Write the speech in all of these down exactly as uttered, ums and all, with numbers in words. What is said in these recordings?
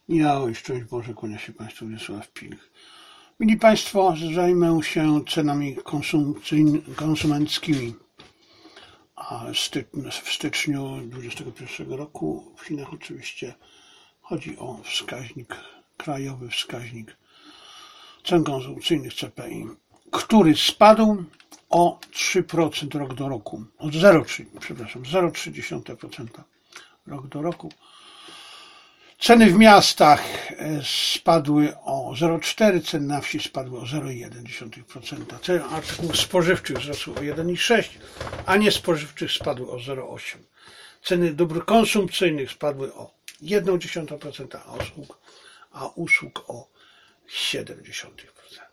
Ja, szczęść Boże, kłania się Państwu Wiesław Pilch. Mili Państwo, zajmę się cenami konsumenckimi. A w styczniu dwudziestego pierwszego roku w Chinach oczywiście chodzi o wskaźnik, krajowy wskaźnik cen konsumpcyjnych C P I, który spadł o trzy procent rok do roku, od zero przecinek trzy, przepraszam, zero przecinek trzy procent rok do roku. Ceny w miastach spadły o zero przecinek cztery procent, ceny na wsi spadły o zero przecinek jeden procent. Ceny artykułów spożywczych wzrosły o jeden przecinek sześć procent, a niespożywczych spadły o zero przecinek osiem procent. Ceny dóbr konsumpcyjnych spadły o jeden przecinek jeden procent, a usług, a usług o siedem przecinek procent.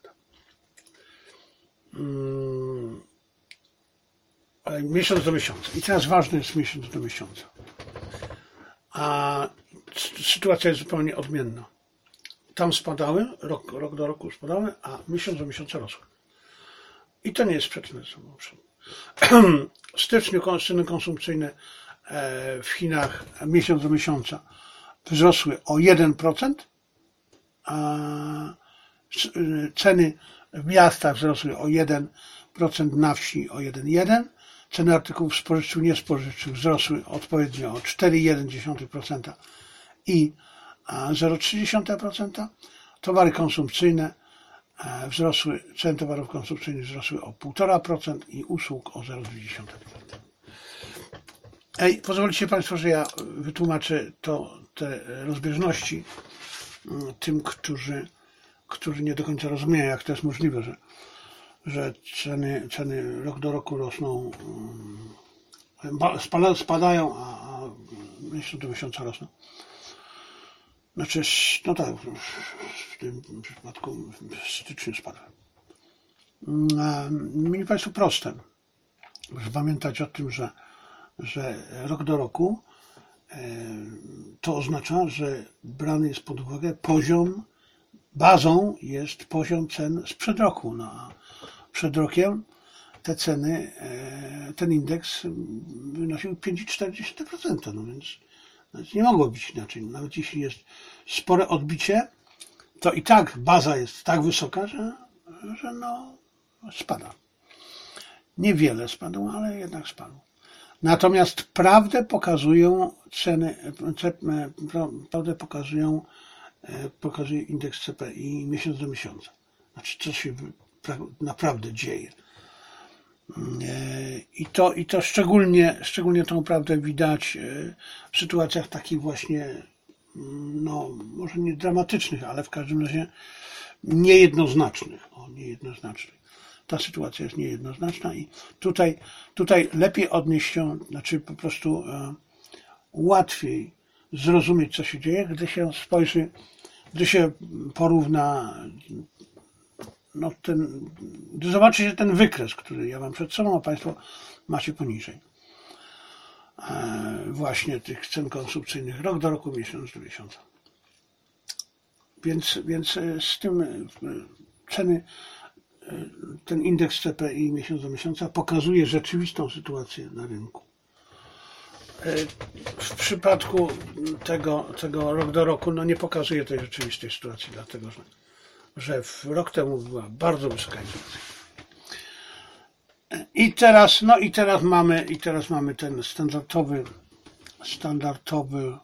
Hmm. Miesiąc do miesiąca. I teraz ważny jest miesiąc do miesiąca. A sytuacja jest zupełnie odmienna. Tam spadały, rok, rok do roku spadały, a miesiąc do miesiąca rosły. I to nie jest sprzeczne ze sobą. W styczniu ceny konsumpcyjne w Chinach miesiąc do miesiąca wzrosły o jeden procent, a ceny w miastach wzrosły o jeden procent, na wsi o jeden przecinek jeden procent. Ceny artykułów spożywczych i niespożywczych wzrosły odpowiednio o cztery przecinek jeden procent i zero przecinek trzy procent. Towary konsumpcyjne wzrosły, ceny towarów konsumpcyjnych wzrosły o jeden przecinek pięć procent i usług o zero przecinek dwa procent. Ej, pozwolicie Państwo, że ja wytłumaczę to, te rozbieżności tym, którzy, którzy nie do końca rozumieją, jak to jest możliwe, że że ceny, ceny rok do roku rosną, spadają, a, a miesiąc do miesiąca rosną. Znaczy, no tak, w tym przypadku w styczniu spadły. Mieli Państwo proste. Muszę pamiętać o tym, że, że rok do roku to oznacza, że brany jest pod uwagę poziom, bazą jest poziom cen sprzed roku. No, przed rokiem te ceny, ten indeks wynosił pięć przecinek cztery procent, no więc, więc nie mogło być inaczej. Nawet jeśli jest spore odbicie, to i tak baza jest tak wysoka, że, że no spada. Niewiele spadło, ale jednak spadło. Natomiast prawdę pokazują ceny, prawdę pokazują, pokazuje indeks C P I miesiąc do miesiąca. Znaczy, co się naprawdę dzieje. I to, i to szczególnie, szczególnie tą prawdę widać w sytuacjach takich właśnie, no może nie dramatycznych, ale w każdym razie niejednoznacznych. O, niejednoznacznych. Ta sytuacja jest niejednoznaczna i tutaj, tutaj lepiej odnieść się, znaczy po prostu łatwiej zrozumieć, co się dzieje, gdy się spojrzy, gdy się porówna No ten, gdy zobaczy się ten wykres, który ja mam przed sobą, a Państwo macie poniżej. E, właśnie tych cen konsumpcyjnych rok do roku, miesiąc do miesiąca. Więc, więc z tym ceny, ten indeks C P I miesiąc do miesiąca pokazuje rzeczywistą sytuację na rynku. E, w przypadku tego, tego rok do roku no nie pokazuje tej rzeczywistej sytuacji, dlatego że że rok temu była bardzo wysoka inflacja. I teraz, no i teraz mamy, i teraz mamy ten standardowy, standardowy,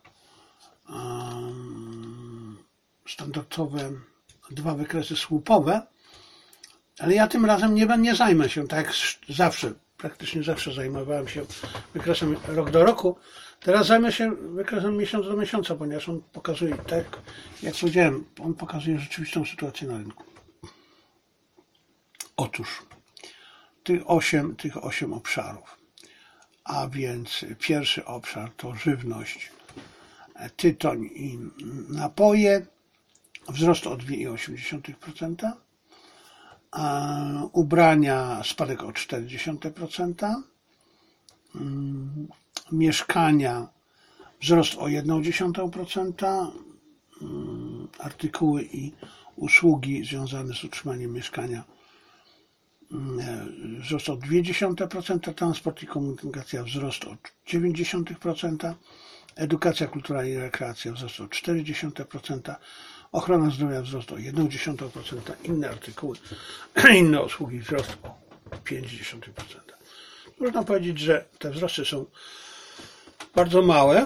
um, standardowe dwa wykresy słupowe, ale ja tym razem nie, nie zajmę się, tak jak zawsze, praktycznie zawsze zajmowałem się wykresem rok do roku. Teraz zajmę się wykresem miesiąc do miesiąca, ponieważ on pokazuje, tak jak powiedziałem, on pokazuje rzeczywistą sytuację na rynku. Otóż tych osiem, tych osiem obszarów, a więc pierwszy obszar to żywność, tytoń i napoje, wzrost o dwa przecinek osiem procent, a ubrania spadek o cztery przecinek procent, mieszkania wzrost o jeden przecinek procent, artykuły i usługi związane z utrzymaniem mieszkania wzrost o zero przecinek dwa procent, transport i komunikacja wzrost o dziewięć przecinek dziewięć procent, edukacja, kultura i rekreacja wzrost o cztery przecinek procent, ochrona zdrowia wzrost o jeden przecinek procent, inne artykuły, inne usługi wzrost o pięć przecinek procent. Można powiedzieć, że te wzrosty są bardzo małe.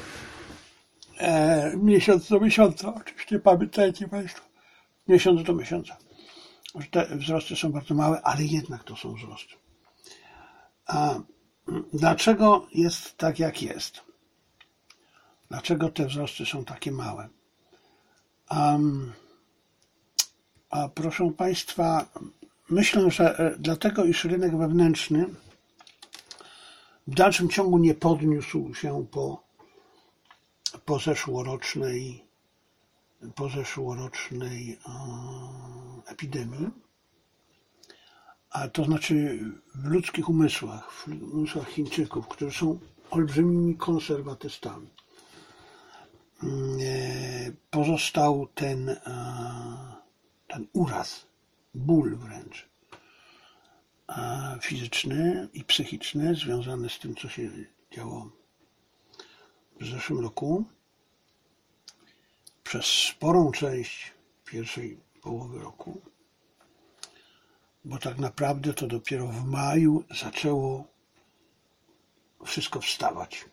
E, miesiąc do miesiąca, oczywiście pamiętajcie Państwo, miesiąc do miesiąca. Że te wzrosty są bardzo małe, ale jednak to są wzrosty. A dlaczego jest tak, jak jest? Dlaczego te wzrosty są takie małe? A, a proszę Państwa, myślę, że dlatego, iż rynek wewnętrzny w dalszym ciągu nie podniósł się po, po zeszłorocznej, po zeszłorocznej e, epidemii, a to znaczy w ludzkich umysłach, w umysłach Chińczyków, którzy są olbrzymimi konserwatystami, e, pozostał ten, e, ten uraz, ból wręcz e, fizyczny i psychiczny związany z tym, co się działo w zeszłym roku. Przez sporą część pierwszej połowy roku, bo tak naprawdę to dopiero w maju zaczęło wszystko wstawać.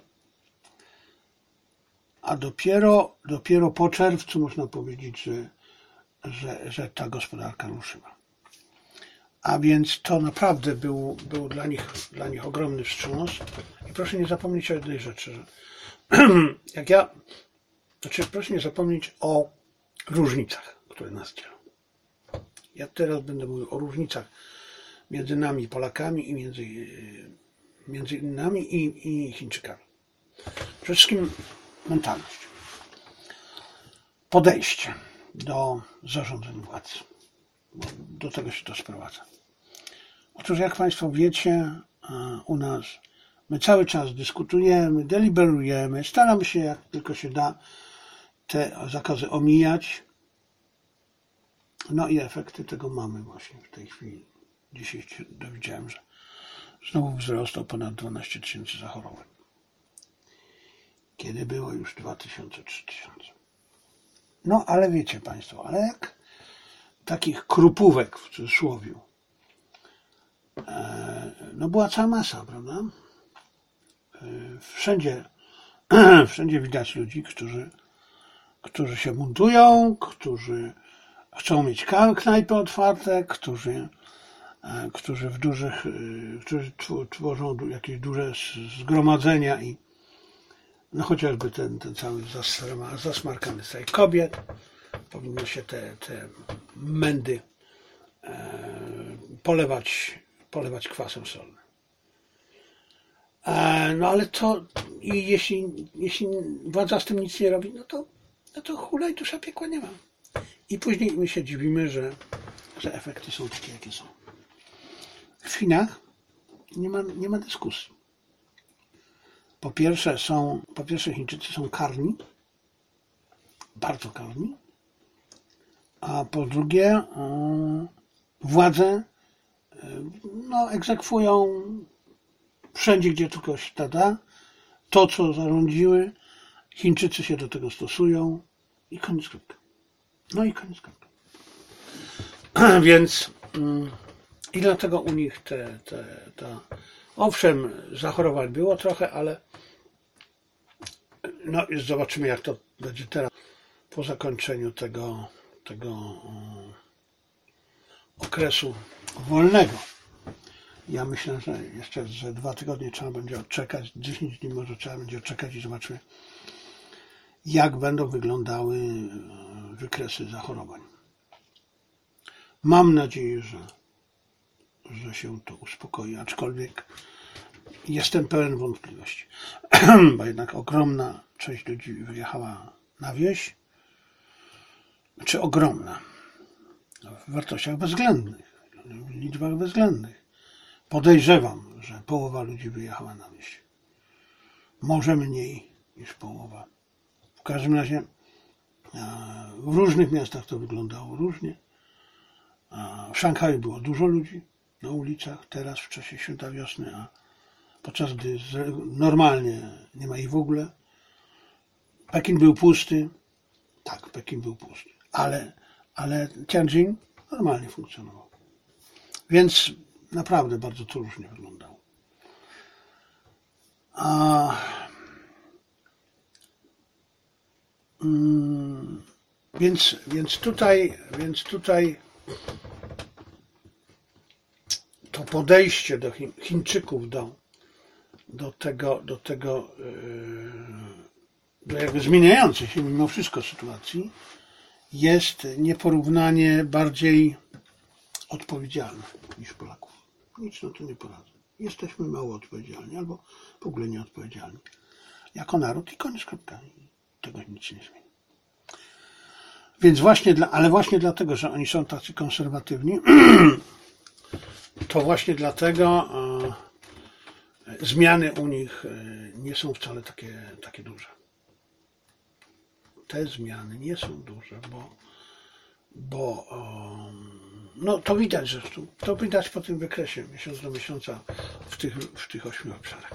A dopiero, dopiero po czerwcu można powiedzieć, że, że, że ta gospodarka ruszyła. A więc to naprawdę był, był dla nich, dla nich ogromny wstrząs. I proszę nie zapomnieć o jednej rzeczy, że jak ja Znaczy, proszę nie zapomnieć o różnicach, które nas dzielą. Ja teraz będę mówił o różnicach między nami, Polakami, i między, między nami i, i Chińczykami. Przede wszystkim mentalność. Podejście do zarządzania władzy. Do tego się to sprowadza. Otóż, jak Państwo wiecie, u nas my cały czas dyskutujemy, deliberujemy, staramy się, jak tylko się da, te zakazy omijać. No i efekty tego mamy właśnie w tej chwili. Dzisiaj się dowiedziałem, że znowu wzrost o ponad dwanaście tysięcy zachorowań. Kiedy było już dwa tysiące, trzy tysiące. No ale wiecie Państwo, ale jak takich krupówek w cudzysłowie, no była cała masa, prawda? Wszędzie, wszędzie widać ludzi, którzy którzy się buntują, którzy chcą mieć knajpy otwarte, którzy, którzy w dużych, którzy tworzą jakieś duże zgromadzenia i no chociażby ten, ten cały zasmarkany strajk kobiet, powinno się te, te mędy polewać, polewać kwasem solnym. No ale to i jeśli, jeśli władza z tym nic nie robi, no to no to hulaj, dusza piekła nie ma. I później my się dziwimy, że, że efekty są takie, jakie są. W Chinach nie ma, nie ma dyskusji. Po pierwsze są, po pierwsze Chińczycy są karni, bardzo karni, a po drugie um, władze no, egzekwują wszędzie, gdzie tylko się da, to, co zarządziły. Chińczycy się do tego stosują i koniec kropka. No i koniec kropka. Więc i dlatego u nich te, te, te owszem, zachorowań było trochę, ale no zobaczymy, jak to będzie teraz po zakończeniu tego, tego okresu wolnego. Ja myślę, że jeszcze że dwa tygodnie trzeba będzie odczekać, dziesięć dni może trzeba będzie odczekać i zobaczymy, jak będą wyglądały wykresy zachorowań. Mam nadzieję, że, że się to uspokoi, aczkolwiek jestem pełen wątpliwości, bo jednak ogromna część ludzi wyjechała na wieś, czy ogromna, w wartościach bezwzględnych, w liczbach bezwzględnych. Podejrzewam, że połowa ludzi wyjechała na wieś. Może mniej niż połowa. W każdym razie w różnych miastach to wyglądało różnie. W Szanghaju było dużo ludzi, na ulicach, teraz w czasie Święta Wiosny, a podczas gdy normalnie nie ma ich w ogóle. Pekin był pusty. Tak, Pekin był pusty. Ale, ale Tianjin normalnie funkcjonował. Więc naprawdę bardzo to różnie wyglądało. A, mm, więc, więc tutaj, więc tutaj to podejście do Chin, Chińczyków do, do tego, do tego yy, do jakby zmieniającej się mimo wszystko sytuacji jest nieporównanie bardziej odpowiedzialne niż Polaków. Nic na to nie poradzę. Jesteśmy mało odpowiedzialni albo w ogóle nieodpowiedzialni jako naród i koniec, kropka. Tego nic nie zmieni. Więc właśnie dla, ale właśnie dlatego, że oni są tacy konserwatywni, to właśnie dlatego e, zmiany u nich e, nie są wcale takie, takie duże. Te zmiany nie są duże, bo, bo um, no to widać zresztą, to widać po tym wykresie miesiąc do miesiąca w tych, w tych ośmiu obszarach.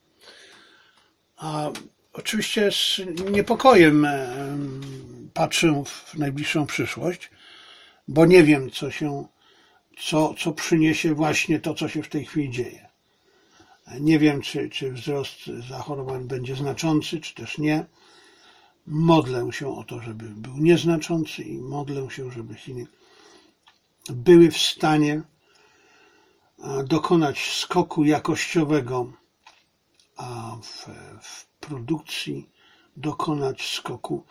A oczywiście z niepokojem patrzę w najbliższą przyszłość, bo nie wiem, co się, co, co przyniesie właśnie to, co się w tej chwili dzieje. Nie wiem, czy, czy wzrost zachorowań będzie znaczący, czy też nie. Modlę się o to, żeby był nieznaczący i modlę się, żeby Chiny były w stanie dokonać skoku jakościowego a w, w produkcji, dokonać skoku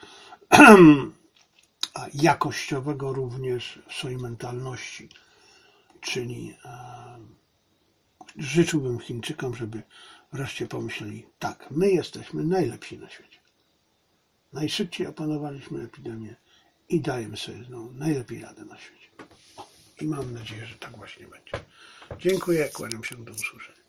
jakościowego również w swojej mentalności. Czyli życzyłbym Chińczykom, żeby wreszcie pomyśleli, tak, my jesteśmy najlepsi na świecie. Najszybciej opanowaliśmy epidemię i dajemy sobie no, najlepiej radę na świecie. I mam nadzieję, że tak właśnie będzie. Dziękuję, kłaniam się, do usłyszenia.